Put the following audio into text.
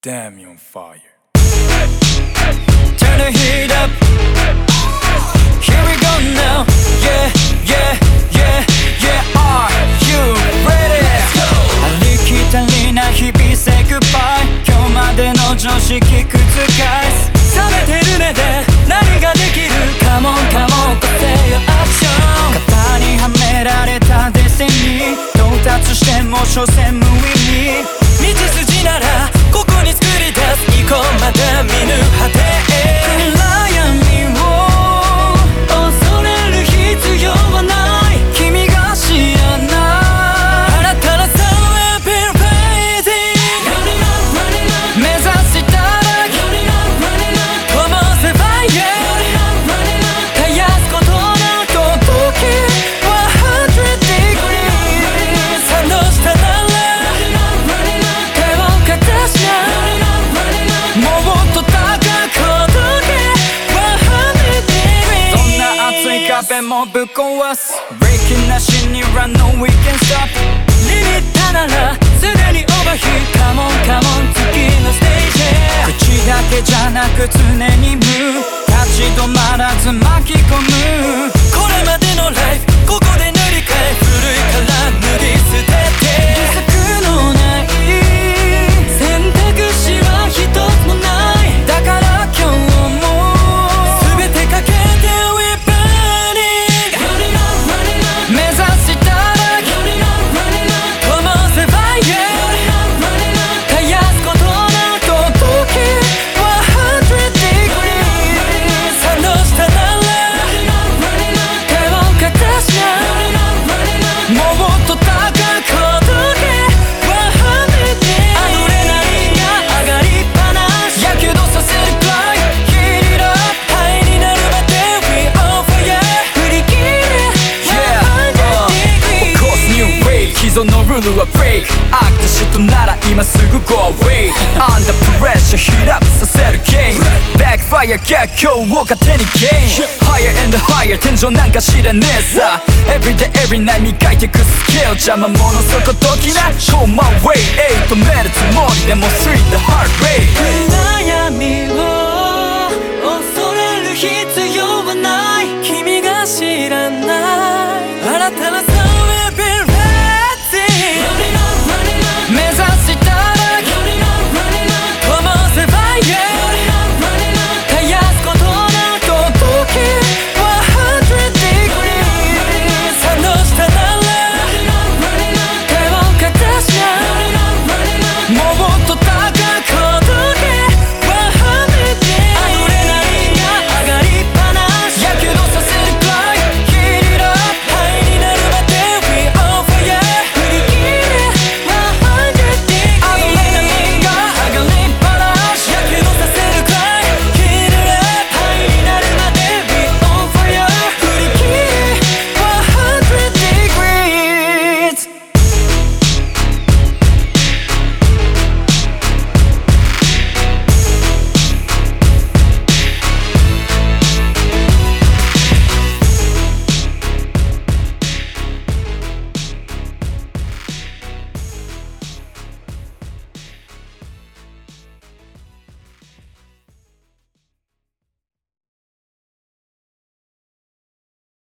Damn, you're on fire. Turn the heat up. Here we go now. Yeah, yeah, yeah, yeah. Are you ready? Let's go. ありきたりな日々 Say goodbye. 今日までの常識覆す。冷めてる目で何ができる？ Come on, come on, 起こせよアクション。型にはめられたデスティニー。到達しても所詮無意味。道筋ならここに作り出す。行こうまだ見ぬ果てへ。暗闇を恐れる必要はない。君が知らない新たなサウェイビルフェイズ。目指したらこの世界へ絶やすことなく時100 degrees 賛同したなら手をかけしなもっと高く届け100 degrees どんな熱い壁もぶっ壊す Breaking なしに Run no we can stop リミッターならすでにオーバーヒート Come on come on 次のステージへ口だけじゃなく常に立ち止まらず巻き込むこれまでのライフここで塗り替え古いから塗り捨ててリスクのない選択肢は一つもないだから今日も全てかけて We're burning 目指したらこの世界へ絶やすことなく時100 degrees 賛同したなら手をかけしなもっと高く届け100 degrees アドレナリンが上がりっぱなしやけどさせるくらい Heat it up ハイになるまで We on fire 振り切れ100 degrees Of course new wave 既存のルールは break アクトシットなら今すぐ go away Under pressure heat up させる game Backfire 逆境を糧に game Higher and higher 天井なんか知らねえさ Everyday every night 磨いてくスキル邪魔者そこどきな Go my way 止めるつもりでも 3,